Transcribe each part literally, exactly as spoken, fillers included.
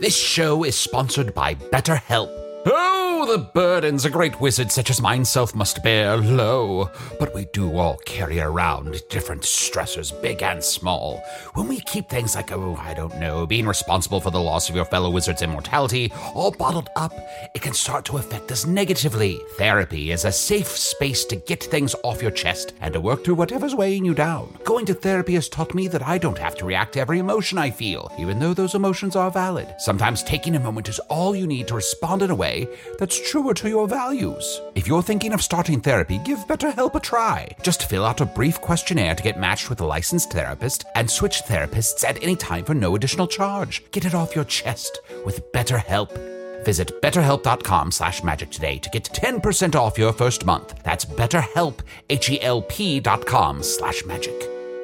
This show is sponsored by BetterHelp. Oh, the burdens a great wizard such as myself must bear, lo. But we do all carry around different stressors, big and small. When we keep things like, oh, I don't know, being responsible for the loss of your fellow wizard's immortality, all bottled up, it can start to affect us negatively. Therapy is a safe space to get things off your chest and to work through whatever's weighing you down. Going to therapy has taught me that I don't have to react to every emotion I feel, even though those emotions are valid. Sometimes taking a moment is all you need to respond in a way that's truer to your values. If you're thinking of starting therapy, give BetterHelp a try. Just fill out a brief questionnaire to get matched with a licensed therapist and switch therapists at any time for no additional charge. Get it off your chest with BetterHelp. Visit betterhelp.com slash magic today to get ten percent off your first month. That's betterhelp, H-E-L-P dot com slash magic.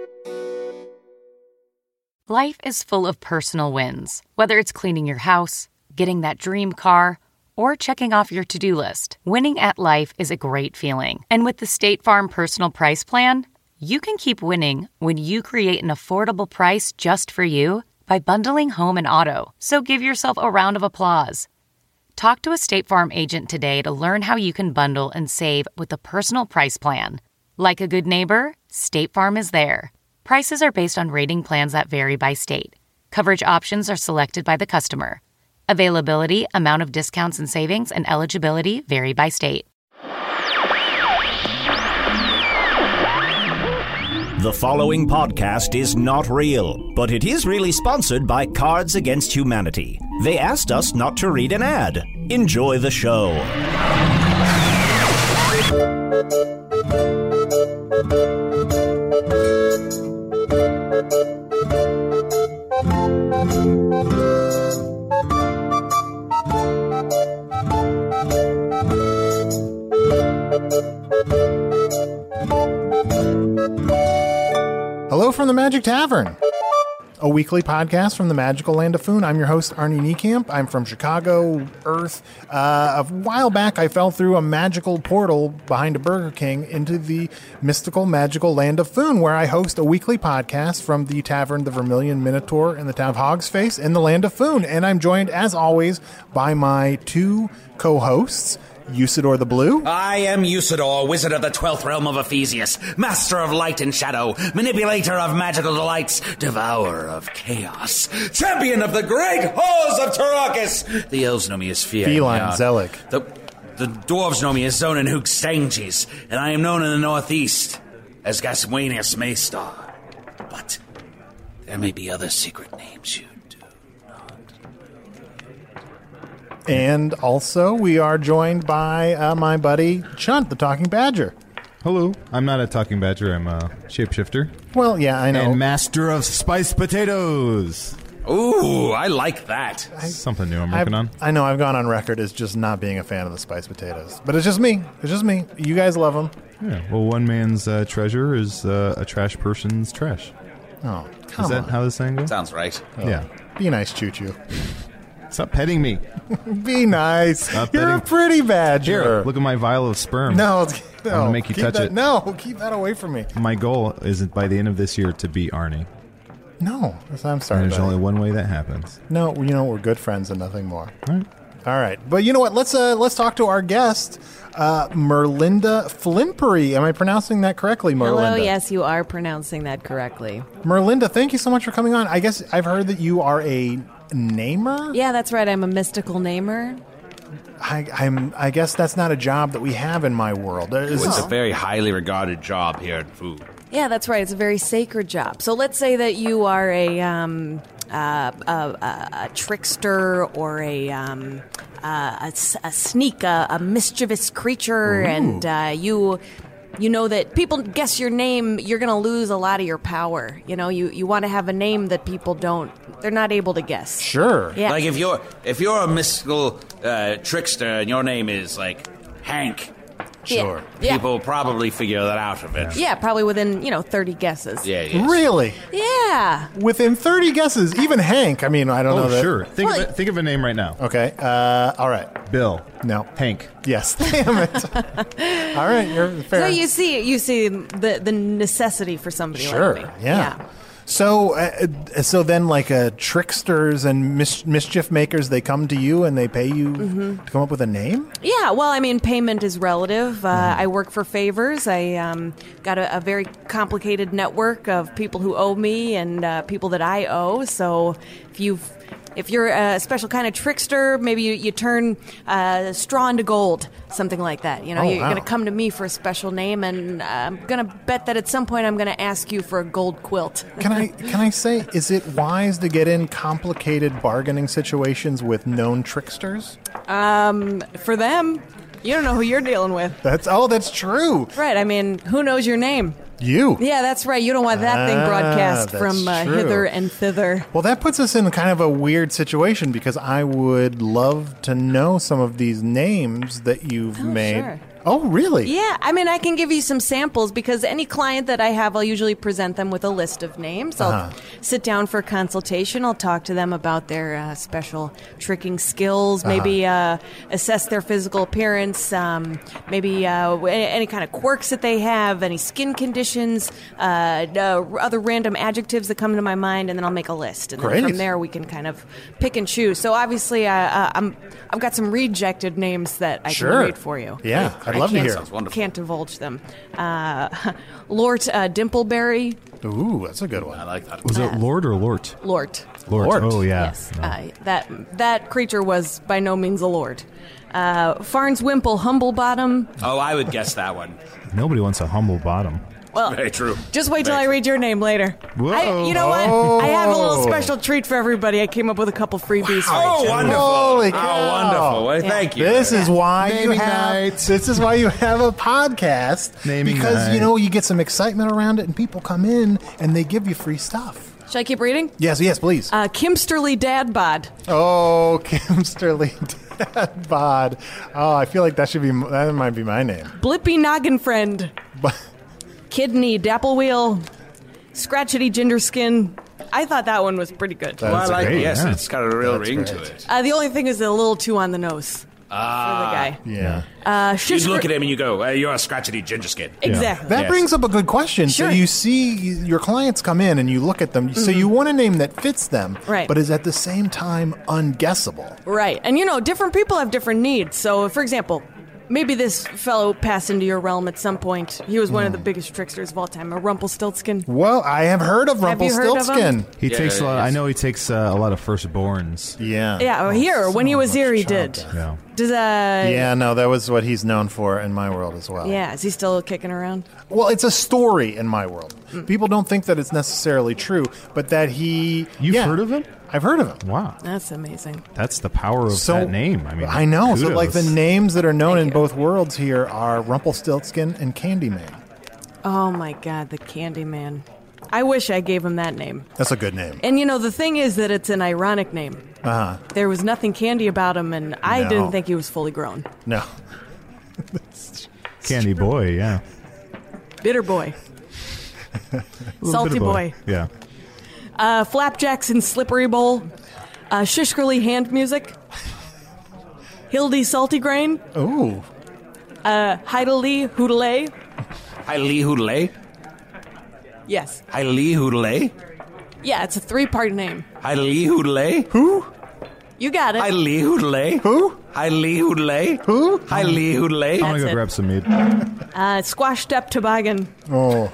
Life is full of personal wins, whether it's cleaning your house, getting that dream car, or checking off your to-do list. Winning at life is a great feeling. And with the State Farm Personal Price Plan, you can keep winning when you create an affordable price just for you by bundling home and auto. So give yourself a round of applause. Talk to a State Farm agent today to learn how you can bundle and save with the Personal Price Plan. Like a good neighbor, State Farm is there. Prices are based on rating plans that vary by state. Coverage options are selected by the customer. Availability, amount of discounts and savings, and eligibility vary by state. The following podcast is not real, but it is really sponsored by Cards Against Humanity. They asked us not to read an ad. Enjoy the show. Hello from the Magic Tavern, a weekly podcast from the magical land of Foon. I'm your host, Arnie Niekamp. I'm from Chicago, Earth. Uh, a while back, I fell through a magical portal behind a Burger King into the mystical, magical land of Foon, where I host a weekly podcast from the tavern, the Vermilion Minotaur, in the town of Hogsface in the land of Foon. And I'm joined, as always, by my two co-hosts, Usador the Blue. I am Usador, wizard of the twelfth realm of Ephesius, master of light and shadow, manipulator of magical delights, devourer of chaos, champion of the great halls of Tarakis. The elves know me as Fear. Feline uh, Zelik. The, the dwarves know me as Zonin Hook Stanges, and I am known in the northeast as Gaswanius Maystar. But there may be other secret names you And also, we are joined by uh, my buddy Chunt, the Talking Badger. Hello. I'm not a talking badger. I'm a shapeshifter. Well, yeah, I know. And master of spiced potatoes. Ooh, I like that. I, Something new I'm working I've, on. I know I've gone on record as just not being a fan of the spiced potatoes. But it's just me. It's just me. You guys love them. Yeah. Well, one man's uh, treasure is uh, a trash person's trash. Oh, come Is that on. how the saying goes? Sounds right. Oh, Yeah. Be nice, Choo-Choo. Stop petting me. Be nice. Stop You're petting- a pretty badger. Here, look at my vial of sperm. No, no. gonna make you keep touch that, it. No, keep that away from me. My goal is by the end of this year to beat Arnie. No, I'm sorry. And there's buddy. only one way that happens. No, you know, we're good friends and nothing more. All right. All right. But you know what? Let's uh, let's talk to our guest, uh, Merlinda Flimpery. Am I pronouncing that correctly, Merlinda? Hello, yes, you are pronouncing that correctly. Merlinda, thank you so much for coming on. I guess I've heard that you are a namer? Yeah, that's right. I'm a mystical namer. I, I'm. I guess that's not a job that we have in my world. Is It's this- a very highly regarded job here at Food. Yeah, that's right. It's a very sacred job. So let's say that you are a um, uh, a, a, a trickster or a um, uh, a, s- a sneak, a, a mischievous creature, Ooh. and uh, you. You know that people guess your name, you're going to lose a lot of your power. You know, you, you want to have a name that people don't, they're not able to guess. Sure. Yeah. Like if you're if you're a mystical uh, trickster and your name is like Hank, Sure. Yeah. people probably figure that out of it. Yeah, probably within, you know, thirty guesses. Yeah, yes. Really? Yeah. Within thirty guesses, even Hank. I mean, I don't know Oh, that. sure. Think Well, of a, think of a name right now. Okay. Uh, all right. Bill. No. Hank. Yes. Damn it. All right. You're fair. So you see, you see the the necessity for somebody Sure. like me. Yeah. So, uh, so then, like uh, tricksters and mis- mischief makers, they come to you and they pay you Mm-hmm. to come up with a name. Yeah, well, I mean, payment is relative. Uh, I work for favors. I um, got a, a very complicated network of people who owe me and uh, people that I owe. So if you've If you're a special kind of trickster, maybe you, you turn uh, straw into gold, something like that. You know, Oh, you're wow. going to come to me for a special name, and uh, I'm going to bet that at some point I'm going to ask you for a gold quilt. Can I can I say, is it wise to get in complicated bargaining situations with known tricksters? Um, for them, you don't know who you're dealing with. That's oh, that's true. Right, I mean, who knows your name? You. Yeah, that's right. You don't want that thing Ah, broadcast that's from uh, true. hither and thither. Well, that puts us in kind of a weird situation because I would love to know some of these names that you've Oh, made. sure. Oh, really? Yeah, I mean, I can give you some samples because any client that I have, I'll usually present them with a list of names. I'll Uh-huh. sit down for a consultation. I'll talk to them about their uh, special tricking skills, maybe uh, assess their physical appearance, um, maybe uh, any, any kind of quirks that they have, any skin conditions, uh, uh, other random adjectives that come to my mind, and then I'll make a list. And then Great. from there, we can kind of pick and choose. So obviously, uh, uh, I'm, I've got some rejected names that I Sure. can read for you. Yeah, I'd I love to can't- hear. Sounds wonderful. Can't divulge them. Uh, Lort uh, Dimpleberry. Ooh, that's a good one. I like that. Was it Lord or Lort? Lort. Lord. Lort. Oh, yeah. Yes. No. Uh, that that creature was by no means a lord. Uh, Farnswimple Humblebottom. Oh, I would guess that one. Nobody wants a humble bottom. Well, Very true. just wait till Very I read your name later. Whoa. I, you know what? Oh. I have a little special treat for everybody. I came up with a couple freebies. for Oh, each of you. wonderful. Holy Oh, cow. wonderful. Well, Yeah. thank you. This is why you Naming have night. this is why you have a podcast. Naming because night. you know you get some excitement around it, and people come in and they give you free stuff. Should I keep reading? Yes, yes, please. Uh, Kimsterly Dadbod. oh, Kim Sterling Dad Bod. Oh, I feel like that should be that might be my name. Blippy Noggin Friend. But Kidney Dapplewheel. Scratchety Ginderskin. I thought that one was pretty good. Well, I That's like great, yes, yeah. it's got a real That's ring great. to it. Uh, the only thing is a little too on the nose Ah. for the guy. yeah. Uh, You Shish- look at him and you go, uh, "You're a scratchety ginger skin." Exactly. That Yes. brings up a good question. Sure. So you see your clients come in and you look at them. So you want a name that fits them, Right. but is at the same time unguessable. Right. And you know, different people have different needs. So, for example, maybe this fellow passed into your realm at some point. He was one of the biggest tricksters of all time, a Rumpelstiltskin. Well, I have heard of Have you heard of Rumpelstiltskin. him? He Yeah, takes a lot. yes. I know he takes uh, a lot of firstborns. Yeah. Yeah, or here, when he so was here, he much child did. death. Yeah. Does, uh, Yeah, no, that was what he's known for in my world as well. yeah, is he still kicking around? Well, it's a story in my world. People don't think that it's necessarily true, but that he. You've yeah, heard of him? I've heard of him. Wow. That's amazing. That's the power of So that name. I mean, I know. So, like the kudos. names that are known Thank in you. both worlds here are Rumpelstiltskin and Candyman. Oh my God, the Candyman. I wish I gave him that name. That's a good name. And you know, the thing is that it's an ironic name. Uh huh. There was nothing candy about him, and I No. didn't think he was fully grown. No. Candy Boy. Yeah. Bitter boy. Little Salty bit of boy. Yeah. Uh, Flapjacks and Slippery Bowl. Uh, Shishkerly Hand Music. Hildy Salty Grain. Ooh. Uh, Heidelee Hoodelay. Hi, Lee Hoodelay. Yes. Hi, Lee Hoodelay. Yeah, it's a three-part name. Hi, Lee Hoodelay. Who? You got it. Hi, Lee Hoodelay. Who? Hi, Lee Hoodelay. Who? Hi, Lee Hoodelay. I'm gonna That's go it. grab some meat. Uh, Squash Step Toboggan. Oh.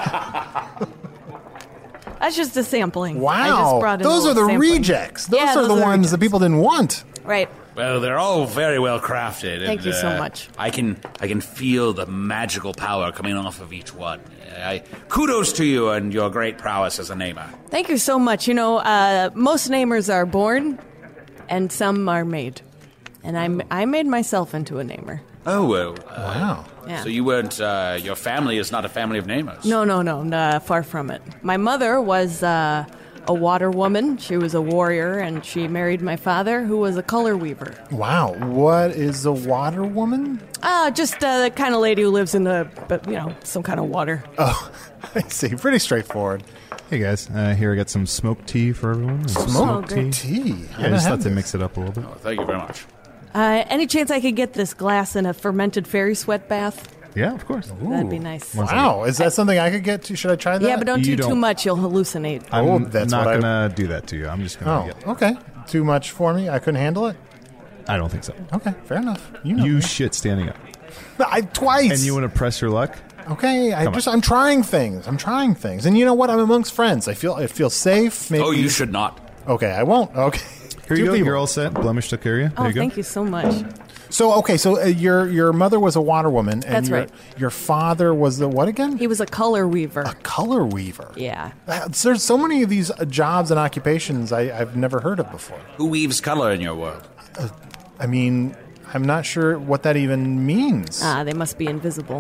That's just a sampling. I Wow. just brought in a Those are little the sampling. rejects. Those Yeah, are those the are the ones that rejects. people didn't want. Right. Well, they're all very well crafted. Thank and, you so uh, much. I can I can feel the magical power coming off of each one. I, kudos to you and your great prowess as a namer. Thank you so much. You know, uh, most namers are born, and some are made. And I'm, I made myself into a namer. Oh, well. Uh, Wow. Yeah. So you weren't, uh, your family is not a family of namers. No, no, no, uh, far from it. My mother was uh, a water woman. She was a warrior, and she married my father, who was a color weaver. Wow. What is a water woman? Uh, just uh, the kind of lady who lives in the, but you know, some kind of water. Oh, I see. Pretty straightforward. Hey guys, uh, here I got some smoked tea for everyone. Smoked great. tea. Yeah, Haven't just had thought to this. mix it up a little bit. Oh, thank you very much. Uh, any chance I could get this glass in a fermented fairy sweat bath? Yeah, of course. That'd be nice. Wow, is that something I could get to? Should I try that? Yeah, but don't You do too don't- much. You'll hallucinate. I'm Oh, that's not what I- going to do that to you. I'm just going to Oh, okay. Too much for me? I couldn't handle it? I don't think so. Okay, fair enough. You know You me. shit standing up. I twice. And you want to press your luck? Okay, I Come just on. I'm trying things. I'm trying things. And you know what? I'm amongst friends. I feel it feels safe. Maybe. Oh, you should not. Okay, I won't. Okay. Here Two you go. people. You're all set. Blemish took care of you. Oh, There you go. thank you so much. So, okay, so uh, your your mother was a water woman and That's your, right. your father was the what again? He was a color weaver. A color weaver. Yeah. Uh, There's so many of these uh, jobs and occupations I, I've never heard of before. Who weaves color in your world? I mean, I'm not sure what that even means. Ah, they must be invisible.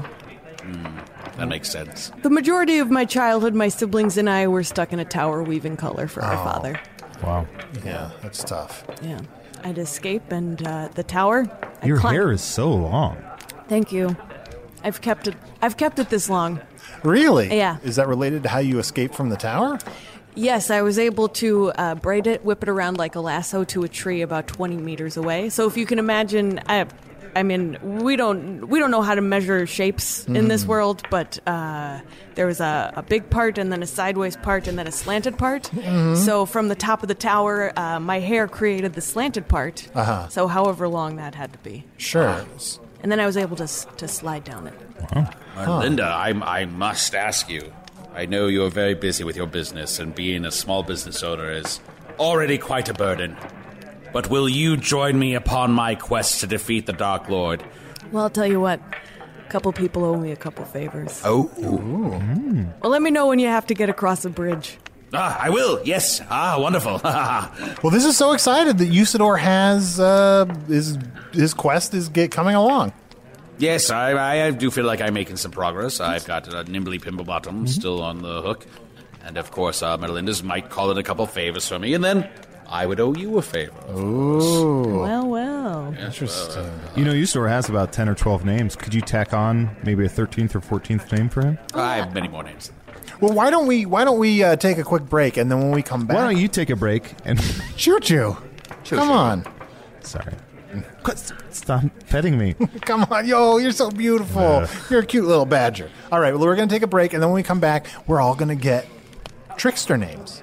That makes sense. The majority of my childhood, my siblings and I were stuck in a tower weaving color for Oh. our father. Wow. Yeah, that's tough. Yeah. I'd escape, and uh, the tower. I'd Your climb- hair is so long. Thank you. I've kept it. I've kept it this long. Really? Yeah. Is that related to how you escaped from the tower? Yes, I was able to uh, braid it, whip it around like a lasso to a tree about twenty meters away. So if you can imagine, I, I mean, we don't we don't know how to measure shapes in this world, but uh, there was a, a big part and then a sideways part and then a slanted part. So from the top of the tower, uh, my hair created the slanted part. Uh-huh. So however long that had to be, Sure. and then I was able to s- to slide down it. Linda, I, I must ask you. I know you're very busy with your business, and being a small business owner is already quite a burden. But will you join me upon my quest to defeat the Dark Lord? Well, I'll tell you what. A couple people owe me a couple favors. Oh. Well, let me know when you have to get across a bridge. Ah, I will. Yes. Ah, wonderful. Well, this is so excited that Usador has uh, his his quest is get coming along. Yes, I, I do feel like I'm making some progress. I've got uh, Nimbly Pimblebottom still on the hook. And, of course, uh, Merlinda's might call in a couple favors for me, and then I would owe you a favor. Ooh. Well, well. Interesting. You know, Usador has about ten or twelve names. Could you tack on maybe a thirteenth or fourteenth name for him? I have many more names. Well, why don't we why don't we uh, take a quick break and then when we come back, Why don't you take a break and... Choo Choo? Come on, Sorry. Quit- Stop petting me. come on, yo, you're so beautiful. Uh. You're a cute little badger. All right, well, we're gonna take a break and then when we come back, we're all gonna get trickster names.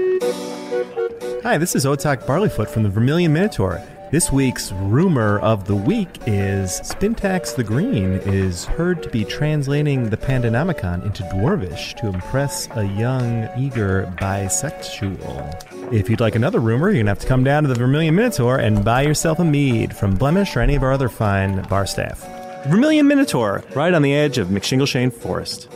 Hi, this is Otak Barleyfoot from the Vermilion Minotaur. This week's rumor of the week is Spintax the Green is heard to be translating the Pandanomicon into Dwarvish to impress a young, eager bisexual. If you'd like another rumor, you're going to have to come down to the Vermilion Minotaur and buy yourself a mead from Blemish or any of our other fine bar staff. Vermilion Minotaur, right on the edge of McShingleshane Forest.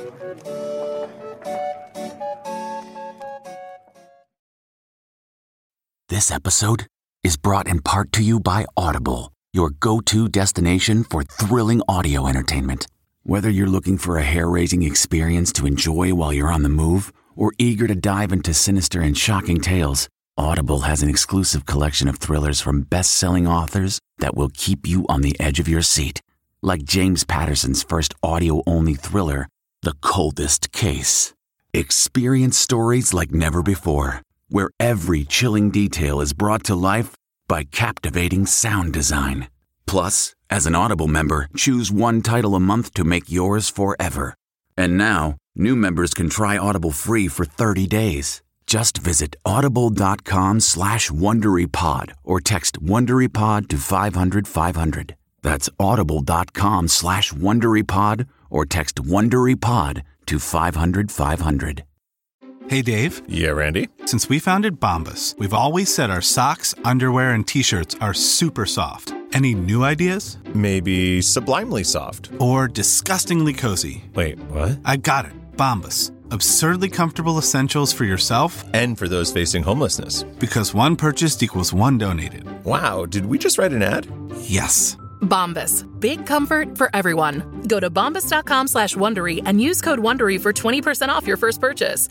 This episode is brought in part to you by Audible, your go-to destination for thrilling audio entertainment. Whether you're looking for a hair-raising experience to enjoy while you're on the move or eager to dive into sinister and shocking tales, Audible has an exclusive collection of thrillers from best-selling authors that will keep you on the edge of your seat. Like James Patterson's first audio-only thriller, The Coldest Case. Experience stories like never before, where every chilling detail is brought to life by captivating sound design. Plus, as an Audible member, choose one title a month to make yours forever. And now, new members can try Audible free for thirty days. Just visit audible.com slash WonderyPod or text WonderyPod to five hundred five hundred. That's audible.com slash WonderyPod or text WonderyPod to five hundred five hundred. Hey, Dave. Yeah, Randy? Since we founded Bombas, we've always said our socks, underwear, and T-shirts are super soft. Any new ideas? Maybe sublimely soft. Or disgustingly cozy. Wait, what? I got it. Bombas. Absurdly comfortable essentials for yourself and for those facing homelessness. Because one purchased equals one donated. Wow, did we just write an ad? Yes. Bombas. Big comfort for everyone. Go to bombas.com slash Wondery and use code Wondery for twenty percent off your first purchase.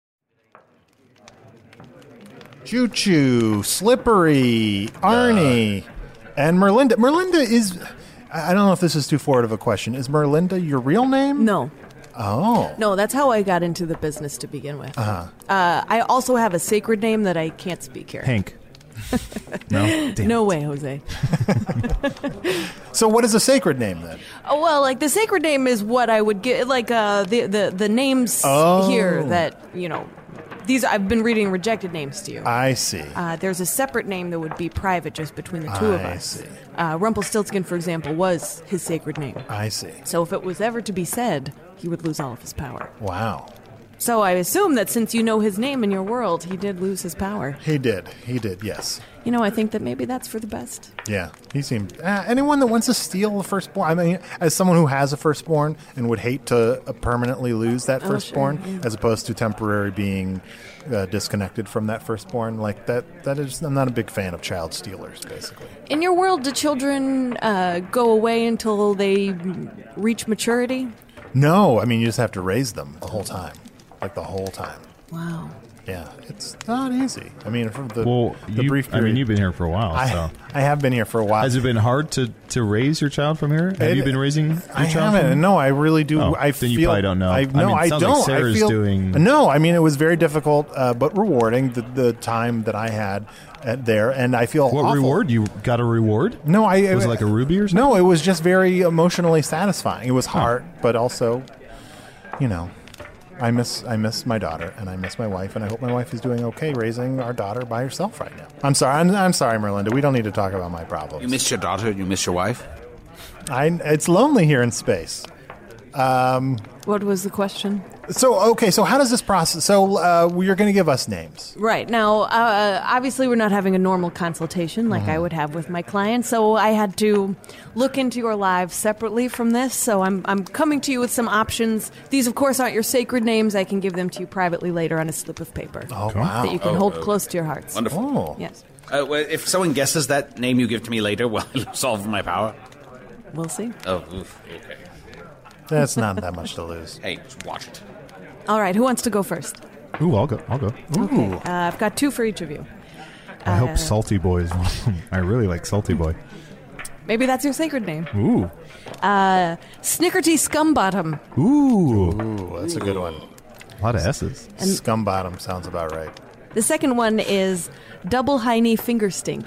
Choo Choo, Slippery, Arnie, uh, and Merlinda. Merlinda is, I don't know if this is too forward of a question. Is Merlinda your real name? No. Oh. No, that's how I got into the business to begin with. Uh-huh. Uh, I also have a sacred name that I can't speak here. Hank. No? Damn no it. way, Jose. So what is a sacred name then? Oh, well, like the sacred name is what I would get, like uh, the, the, the names Oh. here that, you know, these I've been reading rejected names to you. I see. Uh, there's a separate name that would be private just between the two of I us. see. Uh, Rumpelstiltskin, for example, was his sacred name. I see. So if it was ever to be said, he would lose all of his power. Wow. So I assume that since you know his name in your world, he did lose his power. He did. He did, yes. You know, I think that maybe that's for the best. Yeah, he seemed... Uh, anyone that wants to steal a firstborn... I mean, as someone who has a firstborn and would hate to uh, permanently lose that Oh, sure, firstborn, yeah. as opposed to temporary being uh, disconnected from that firstborn, like, that, that is... I'm not a big fan of child stealers, basically. In your world, do children uh, go away until they reach maturity? No, I mean, you just have to raise them the whole time. Like, the whole time. Wow. Yeah, it's not easy. I mean, for the, Well, the you, brief I period... mean, you've been here for a while, I, so. I have been here for a while. Has it been hard to, to raise your child from here? Have It- you been raising your I child haven't. from No, I really do. Oh, I then feel, you probably don't know. I, I no, mean, it I sounds like don't. Sarah's I feel, doing- No, I mean it was very difficult, uh, but rewarding the, the time that I had at there, and I feel What awful. reward? You got a reward? No, I Was it like a ruby or something? No, it was just very emotionally satisfying. It was hard, but also, you know, I miss I miss my daughter and I miss my wife, and I hope my wife is doing okay raising our daughter by herself right now. I'm sorry. I'm, I'm sorry, Merlinda. We don't need to talk about my problems. You miss your daughter, you miss your wife? I, it's lonely here in space. Um, What was the question? so, okay, so how does this process... So uh, you're going to give us names. Right. Now, uh, obviously, we're not having a normal consultation like Mm-hmm. I would have with my client, so I had to look into your lives separately from this. So I'm, I'm coming to you with some options. These, of course, aren't your sacred names. I can give them to you privately later on a slip of paper Oh, wow. that you can Oh, hold oh. close to your hearts. Wonderful. Oh. Yes. Uh, well, if someone guesses that name you give to me later, will I lose all of my power? We'll see. Oh, oof, okay. That's not that much to lose. Hey, just watch it. All right. Who wants to go first? Ooh, I'll go. I'll go. Okay. Uh, I've got two for each of you. I Uh, hope Salty Boy is one of them. I really like Salty Boy. Maybe that's your sacred name. Ooh. Uh, Snickerty Scumbottom. Ooh. Ooh, that's a good one. A lot of S's. And- Scumbottom sounds about right. The second one is Double Heiny Finger Stink.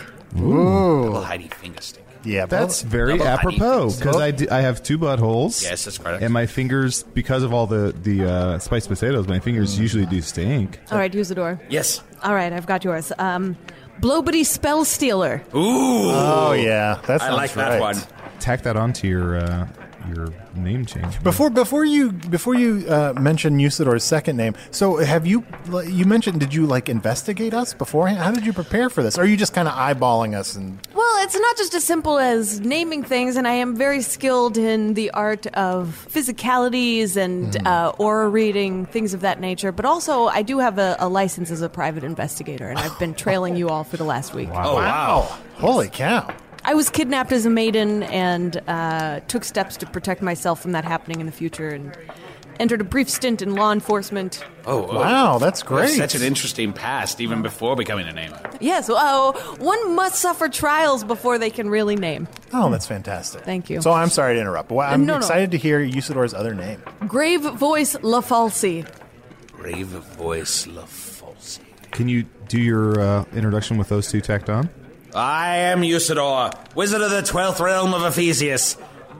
Double Heidi finger stick. Yeah, That's both- very Double apropos Heidi because I, d- I have two buttholes. Yes, that's correct. And my fingers, because of all the the uh, spiced potatoes, my fingers usually do stink. All right, Usador. Yes. All right, I've got yours. Um, Blobity Spell Stealer. Ooh. Oh, yeah. That I sounds like that right. one. Tack that onto your uh, your name change. Before before you before you uh, mention Usador's second name, so have you you mentioned did you like investigate us beforehand? How did you prepare for this? Or are you just kind of eyeballing us and Well, it's not just as simple as naming things, and I am very skilled in the art of physicalities and Hmm. uh, aura reading, things of that nature. But also, I do have a, a license as a private investigator, and I've been trailing you all for the last week. Oh, wow. Holy cow. I was kidnapped as a maiden and uh, took steps to protect myself from that happening in the future, and entered a brief stint in law enforcement. Oh, oh. Wow, that's You have great. such an interesting past, even before becoming a name. Yes, uh, one must suffer trials before they can really name. Oh, that's fantastic. Thank you. So I'm sorry to interrupt, but I'm No, no. excited to hear Usador's other name. Grave Voice La Falsi. Brave voice, La Falsi. Can you do your uh, introduction with those two tacked on? I am Usador, wizard of the twelfth realm of Ephesius,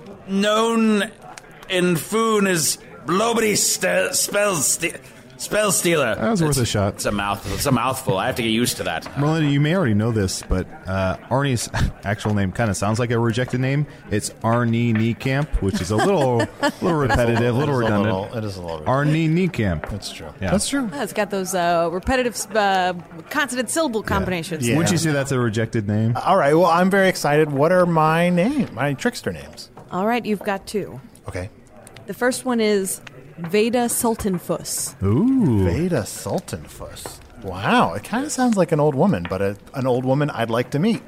known in Foon as Blobity st- spell, st- spell Stealer. That was worth it's, a shot. It's a mouthful. It's a mouthful. I have to get used to that. Melinda, you may already know this, but uh, Arnie's actual name kind of sounds like a rejected name. It's Arnie Niekamp, which is a little, little repetitive, a little It is a redundant. little- it is a little Arnie Niekamp. That's true. Yeah. That's true. It's got those uh, repetitive uh, consonant syllable combinations. Yeah. Wouldn't you say that's a rejected name? All right, well, I'm very excited. What are my name, my trickster names? All right, you've got two. Okay. The first one is Veda Sultanfuss. Ooh. Veda Sultanfuss. Wow, it kind of sounds like an old woman, but a, an old woman I'd like to meet.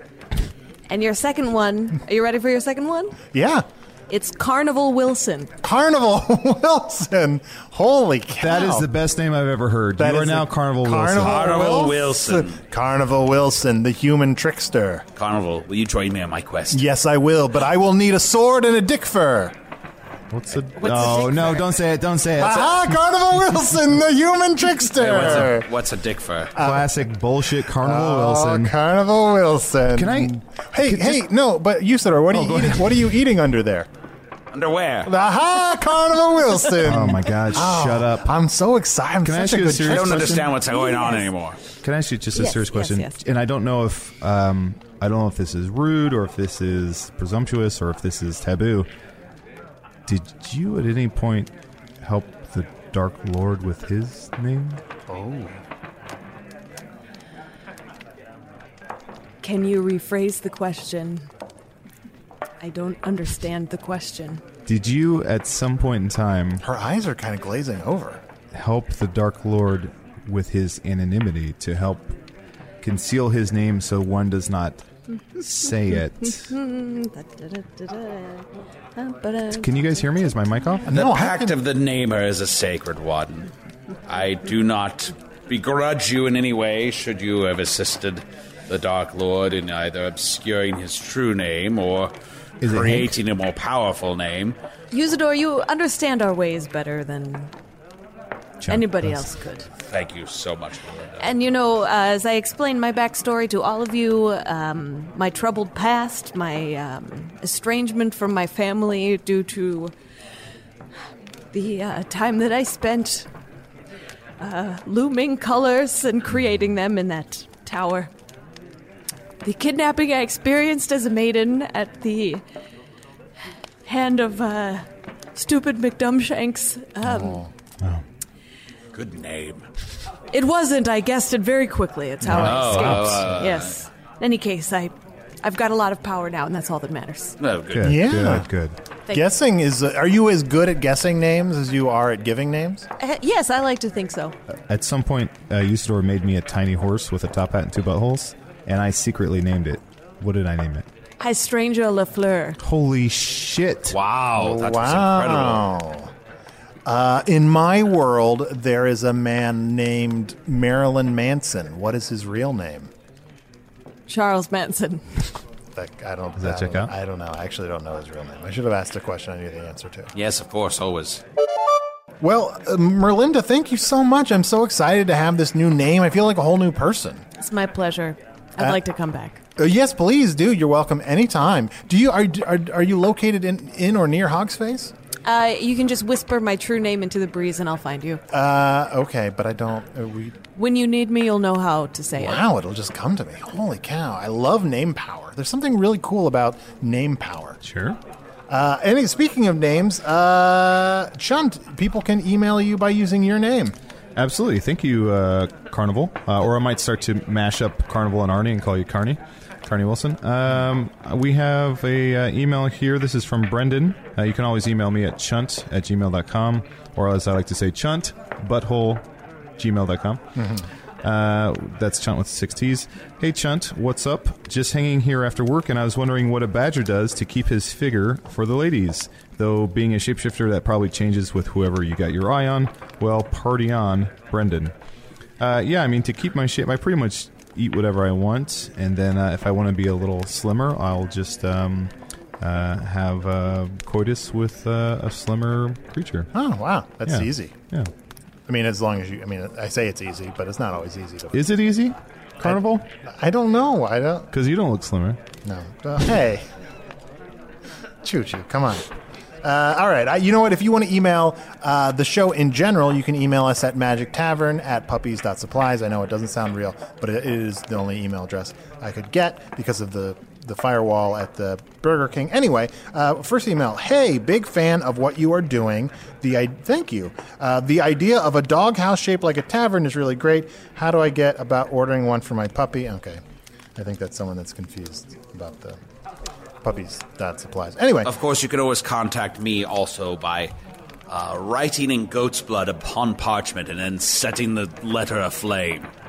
And your second one, are you ready for your second one? Yeah. It's Carnival Wilson. Carnival Wilson. Holy cow. That is the best name I've ever heard. That you are is now the- Carnival, Carnival Wilson. Carnival Wilson. Wilson. Carnival Wilson, the human trickster. Carnival, will you join me on my quest? Yes, I will, but I will need a sword and a dick fur. What's the? What's oh the no! Don't say it! Don't say it! Aha! Carnival Wilson, the human trickster. Hey, what's, a, what's a dick fur? Classic bullshit, Carnival Oh, Wilson. Carnival Wilson. Can I? Hey, Can hey, just- no, but Usador, what are Oh, you go eating? ahead. What are you eating under there? Underwear. Aha! Carnival Wilson. Oh my God! Oh, Shut up! I'm so excited. I'm Can I such ask a you a good serious I don't question? understand what's going on Yes. anymore. Can I ask you just a Yes, serious yes, question? yes. And I don't know if um, I don't know if this is rude or if this is presumptuous or if this is taboo. Did you at any point help the Dark Lord with his name? Oh. Can you rephrase the question? I don't understand the question. Did you at some point in time Her eyes are kind of glazing over. help the Dark Lord with his anonymity to help conceal his name so one does not say it? Can you guys hear me? Is my mic off? The No, I pact can- of the Namer is a sacred one. I do not begrudge you in any way should you have assisted the Dark Lord in either obscuring his true name or Is it creating a more powerful name. Usador, you understand our ways better than Chunk. anybody That's- else could. Thank you so much, Melinda. And you know, uh, as I explained my backstory to all of you, um, my troubled past, my um, estrangement from my family due to the uh, time that I spent uh, looming colors and creating them in that tower. The kidnapping I experienced as a maiden at the hand of uh, stupid McDumbshanks. Um, Oh. Good name. It wasn't. I guessed it very quickly. It's how I Oh, escaped. oh, uh, yes. In any case, I, I've got a lot of power now, and that's all that matters. No, good. Good, Yeah. good, good. Thank Guessing is. Uh, are you as good at guessing names as you are at giving names? Uh, yes, I like to think so. At some point, uh, Usador made me a tiny horse with a top hat and two buttholes, and I secretly named it. What did I name it? Hystranger Lafleur. Holy shit! Wow, that was incredible. Wow. Uh, in my world, there is a man named Marilyn Manson. What is his real name? Charles Manson. Like, I don't. Does that I check don't- out? I don't know. I actually don't know his real name. I should have asked a question I knew the answer to. Yes, of course, always. Well, uh, Merlinda, thank you so much. I'm so excited to have this new name. I feel like a whole new person. It's my pleasure. I'd Uh, like to come back. Uh, yes, please do. You're welcome anytime. Do you are are, are you located in, in or near Hogsface? Uh, you can just whisper my true name into the breeze, and I'll find you. Uh, okay, but I don't. Uh, we When you need me, you'll know how to say it. wow, it'll just come to me. Holy cow! I love name power. There's something really cool about name power. Sure. Uh, and speaking of names, uh, Chunt, people can email you by using your name. Absolutely. Thank you, uh, Carnival. Uh, or I might start to mash up Carnival and Arnie and call you Carney. Carney Wilson. Um, we have a uh, email here. This is from Brendan. Uh, you can always email me at chunt at gmail dot com, or as I like to say, chunt, butthole, gmail dot com. Uh, that's Chunt with six T's. Hey, Chunt, what's up? Just hanging here after work, and I was wondering what a badger does to keep his figure for the ladies. Though being a shapeshifter, that probably changes with whoever you got your eye on. Well, party on, Brendan. Uh, yeah, I mean, to keep my shape, I pretty much eat whatever I want, and then uh, if I want to be a little slimmer, I'll just um, uh, have uh, coitus with uh, a slimmer creature. Oh wow, that's Yeah. easy. Yeah. I mean, as long as you. I mean, I say it's easy, but it's not always easy to. Is it easy, Carnival? I, I don't know. I don't. Because you don't look slimmer. No. Uh, hey. Choo choo. Come on. Uh, all right. I, you know what? If you want to email uh, the show in general, you can email us at magic tavern at puppies dot supplies. I know it doesn't sound real, but it is the only email address I could get because of the, the firewall at the Burger King. Anyway, uh, first email. Hey, big fan of what you are doing. The I- Thank you. Uh, the idea of a doghouse shaped like a tavern is really great. How do I get about ordering one for my puppy? Okay. I think that's someone that's confused about the puppies dot supplies. Anyway. Of course, you can always contact me also by uh, writing in goat's blood upon parchment and then setting the letter aflame.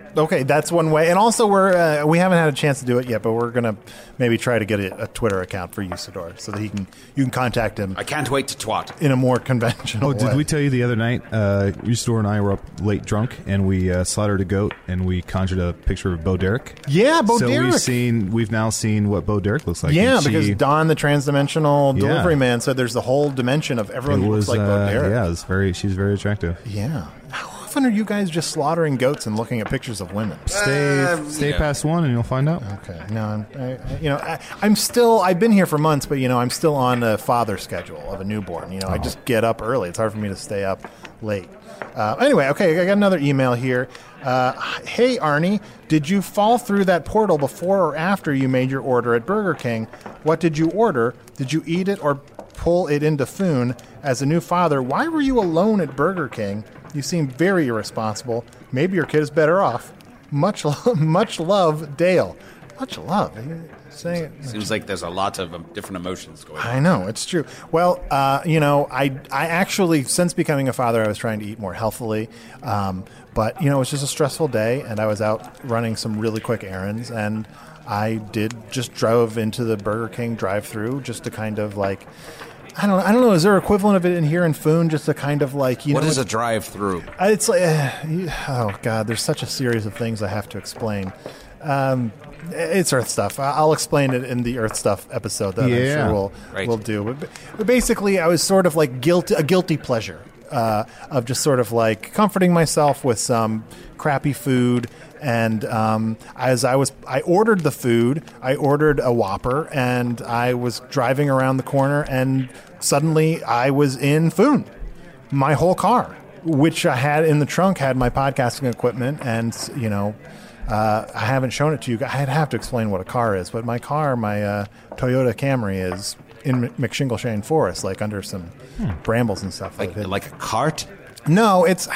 Okay, that's one way. And also, we're uh, we haven't had a chance to do it yet, but we're gonna maybe try to get a, a Twitter account for Usador so that he can you can contact him. I can't wait to twat in a more conventional. Oh, did way. we tell you the other night? Uh, Usador and I were up late drunk, and we uh, slaughtered a goat, and we conjured a picture of Bo Derek. Yeah, Bo so Derek. we've seen we've now seen what Bo Derek looks like. Yeah, and because she, Don, the transdimensional Yeah. delivery man, said there's the whole dimension of everyone it who was looks like Bo uh, Derek. yeah, it's very she's very attractive. Yeah. How often are you guys just slaughtering goats and looking at pictures of women? Stay Uh, stay yeah. past one, and you'll find out. Okay. No, I'm, I, I- you know, I, I'm still. I've been here for months, but you know, I'm still on a father schedule of a newborn. You know, I just get up early. It's hard for me to stay up late. Uh, anyway, okay, I got another email here. Uh, hey, Arnie, did you fall through that portal before or after you made your order at Burger King? What did you order? Did you eat it or pull it into Foon? As a new father, why were you alone at Burger King? You seem very irresponsible. Maybe your kid is better off. Much, lo- much love, Dale. Much love. Are you saying it? Seems like there's a lot of um, different emotions going on. I know, it's true. Well, uh, you know, I, I actually, since becoming a father, I was trying to eat more healthily. Um, but, you know, it was just a stressful day, and I was out running some really quick errands, and I did just drove into the Burger King drive-thru just to kind of like, I don't know, I don't know, is there equivalent of it in here in Foon, just to kind of like, you What know. is a drive-through? It's like, uh, you- oh, God, there's such a series of things I have to explain. Um, it's Earth stuff. I- I'll explain it in the Earth stuff episode that I'm Yeah. sure we'll, Right. we'll do. But, but basically, I was sort of like guilty, a guilty pleasure uh, of just sort of like comforting myself with some crappy food. And um, as I was, I ordered the food. I ordered a Whopper, and I was driving around the corner, and suddenly I was in Foon. My whole car, which I had in the trunk, had my podcasting equipment, and you know, uh, I haven't shown it to you. I'd have to explain what a car is, but my car, my uh, Toyota Camry, is in M- McShingleshane Forest, like under some Hmm. brambles and stuff. Like that- like a cart? no, it's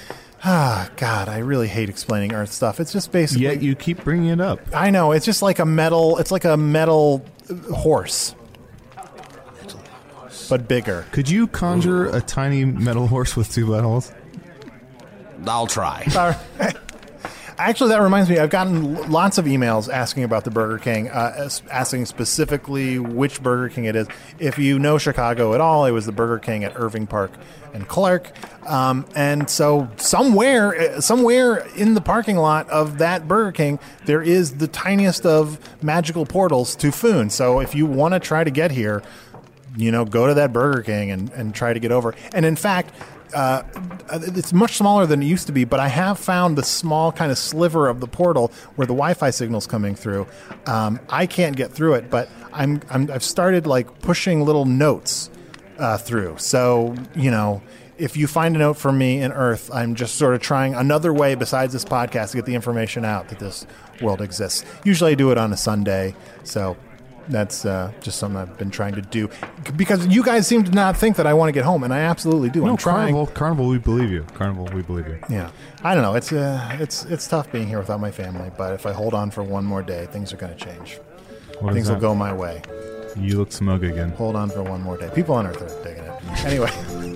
ah, God, I really hate explaining Earth stuff. It's just basically. Yet you keep bringing it up. I know, it's just like a metal. It's like a metal uh, horse, but bigger. Could you conjure a tiny metal horse with two buttholes? I'll try. All right. Actually, that reminds me, I've gotten l- lots of emails asking about the Burger King, uh, as- asking specifically which Burger King it is. If you know Chicago at all, it was the Burger King at Irving Park and Clark. Um, and so somewhere, uh, somewhere in the parking lot of that Burger King, there is the tiniest of magical portals to Foon. So if you want to try to get here, you know, go to that Burger King and, and try to get over. And in fact, uh, it's much smaller than it used to be, but I have found the small kind of sliver of the portal where the Wi-Fi signal's coming through. Um, I can't get through it, but I'm, I'm I've started like pushing little notes uh, through. So, you know, if you find a note from me in Earth, I'm just sort of trying another way besides this podcast to get the information out that this world exists. Usually I do it on a Sunday, so that's uh, just something I've been trying to do. Because you guys seem to not think that I want to get home, and I absolutely do. No, I'm trying. Carnival, Carnival, we believe you. Carnival, we believe you. Yeah, I don't know. It's uh, it's it's tough being here without my family, but if I hold on for one more day, things are going to change. What is Things will that? go my way. You look smug again. Hold on for one more day. People on Earth are digging it. Anyway.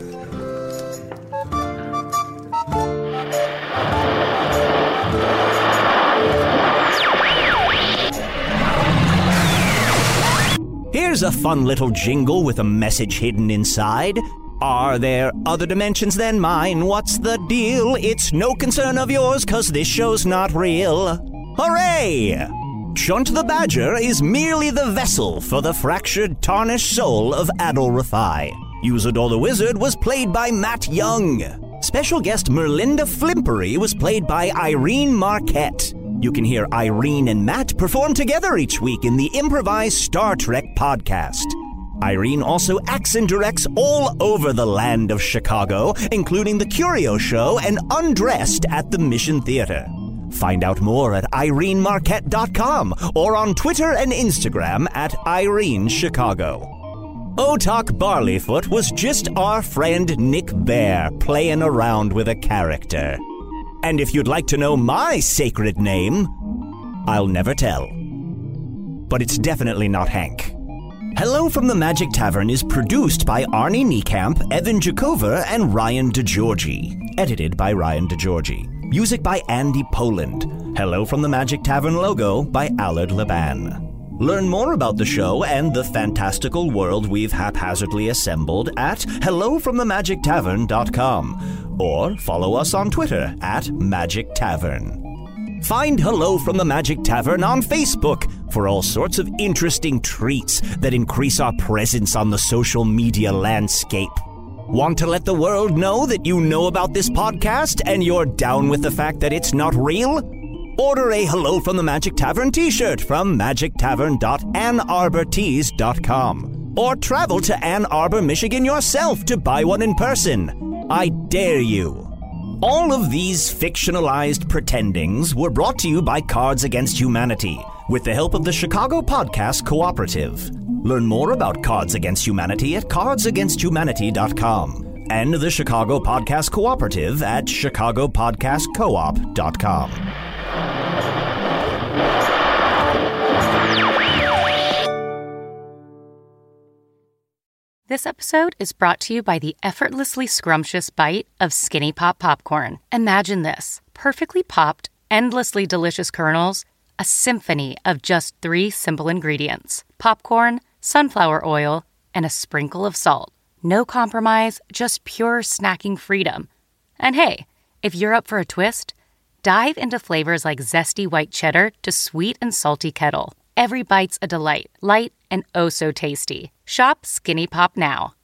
Here's a fun little jingle with a message hidden inside. Are there other dimensions than mine? What's the deal? It's no concern of yours, 'cause this show's not real. Hooray! Chunt the Badger is merely the vessel for the fractured, tarnished soul of Adol Rafai. Usador the Wizard was played by Matt Young. Special guest Merlinda Flimpery was played by Irene Marquette. You can hear Irene and Matt perform together each week in the improvised Star Trek podcast. Irene also acts and directs all over the land of Chicago, including The Curio Show and Undressed at the Mission Theater. Find out more at irene marquette dot com or on Twitter and Instagram at Irene Chicago. Otak Barleyfoot was just our friend Nick Bear playing around with a character. And if you'd like to know my sacred name, I'll never tell. But it's definitely not Hank. Hello from the Magic Tavern is produced by Arnie Niekamp, Evan Jacover, and Ryan DeGiorgi. Edited by Ryan DeGiorgi. Music by Andy Poland. Hello from the Magic Tavern logo by Allard Laban. Learn more about the show and the fantastical world we've haphazardly assembled at hello from the magic tavern dot com or follow us on Twitter at Magic Tavern. Find Hello from the Magic Tavern on Facebook for all sorts of interesting treats that increase our presence on the social media landscape. Want to let the world know that you know about this podcast and you're down with the fact that it's not real? Order a Hello from the Magic Tavern t-shirt from magic tavern dot ann arbor tees dot com. Or travel to Ann Arbor, Michigan yourself to buy one in person. I dare you. All of these fictionalized pretendings were brought to you by Cards Against Humanity with the help of the Chicago Podcast Cooperative. Learn more about Cards Against Humanity at cards against humanity dot com and the Chicago Podcast Cooperative at chicago podcast coop dot com. This episode is brought to you by the effortlessly scrumptious bite of Skinny Pop Popcorn. Imagine this: perfectly popped, endlessly delicious kernels, a symphony of just three simple ingredients: popcorn, sunflower oil, and a sprinkle of salt. No compromise, just pure snacking freedom. And hey, if you're up for a twist, dive into flavors like zesty white cheddar to sweet and salty kettle. Every bite's a delight, light and oh so tasty. Shop Skinny Pop now.